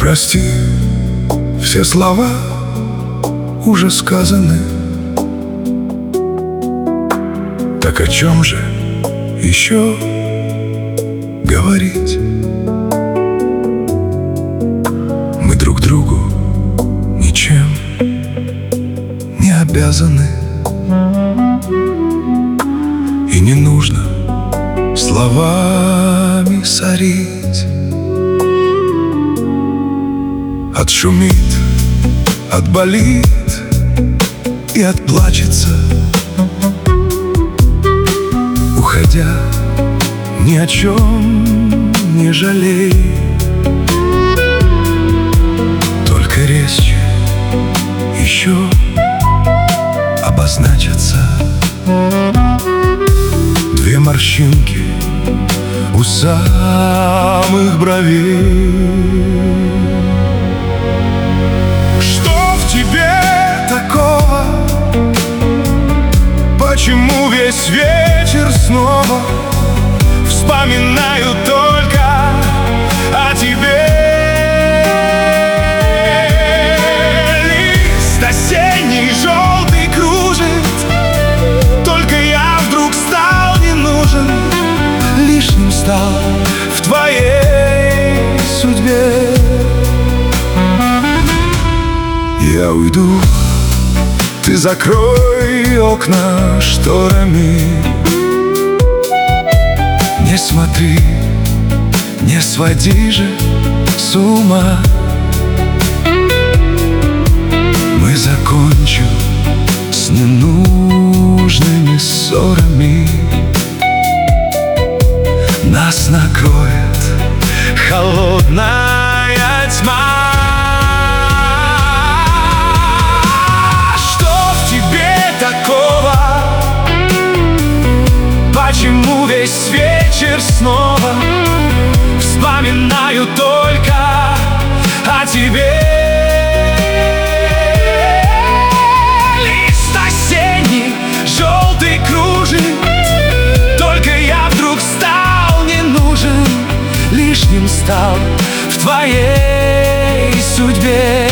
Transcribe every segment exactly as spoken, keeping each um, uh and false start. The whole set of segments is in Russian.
Прости, все слова уже сказаны. Так о чем же еще говорить? Мы друг другу ничем не обязаны, и не нужно словами сорить. Отшумит, отболит и отплачется, уходя, ни о чем не жалей. Только резче еще обозначатся две морщинки у самых бровей. Что в тебе такого? Почему весь вечер снова вспоминаю только о тебе? Лист осенний желтый кружит, только я вдруг стал не нужен, лишним стал в твоей судьбе. Я уйду, ты закрой окна шторами. Не смотри, не своди же с ума. Мы закончим с ненужными ссорами. Нас накроет холодная тьма. Почему весь вечер снова вспоминаю только о тебе? Лист осенний желтый кружит, только я вдруг стал не нужен, лишним стал в твоей судьбе.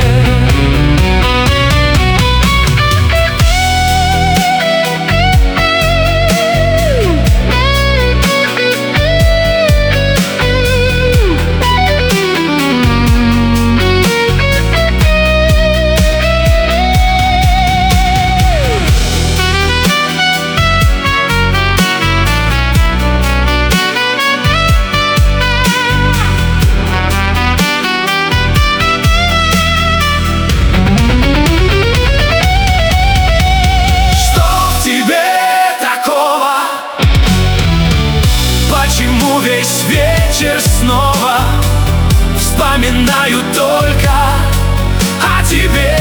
Весь вечер снова вспоминаю только о тебе.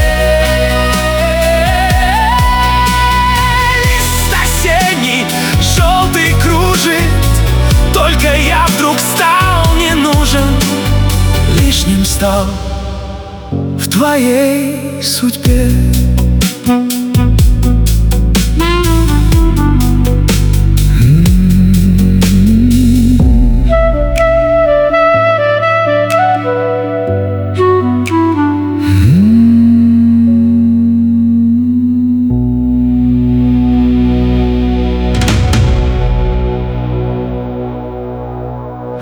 Лист осенний желтый кружит, только я вдруг стал не нужен, лишним стал в твоей судьбе.